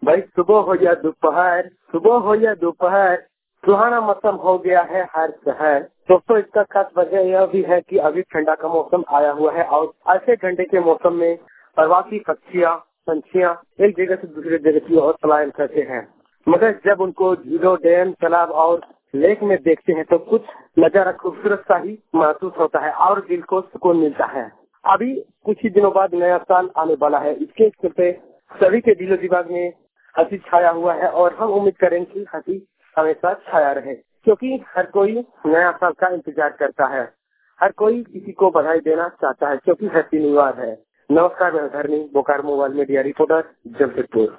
भाई सुबह हो या दोपहर, सुबह हो या दोपहर, सुहाना मौसम हो गया है हर शहर। दोस्तों इसका खास वजह यह भी है कि अभी ठंडा का मौसम आया हुआ है और ऐसे ठंडे के मौसम में प्रवासी पक्षियाँ पंछियाँ एक जगह से दूसरी जगह की ओर पलायन करते हैं। मगर जब उनको झीलों, डैम, तालाब और लेक में देखते हैं तो कुछ नजारा खूबसूरत सा ही महसूस होता है और दिल को सुकून मिलता है। अभी कुछ ही दिनों बाद नया साल आने वाला है। इसके चलते सभी के दिलो दिमाग में हंसी छाया हुआ है और हम उम्मीद करें कि हंसी हमेशा छाया रहे, क्योंकि हर कोई नया साल का इंतजार करता है। हर कोई किसी को बधाई देना चाहता है क्योंकि हैप्पी न्यू ईयर है। नमस्कार, मैं Dharni, Bokaro mobile media reporter, Jamshedpur.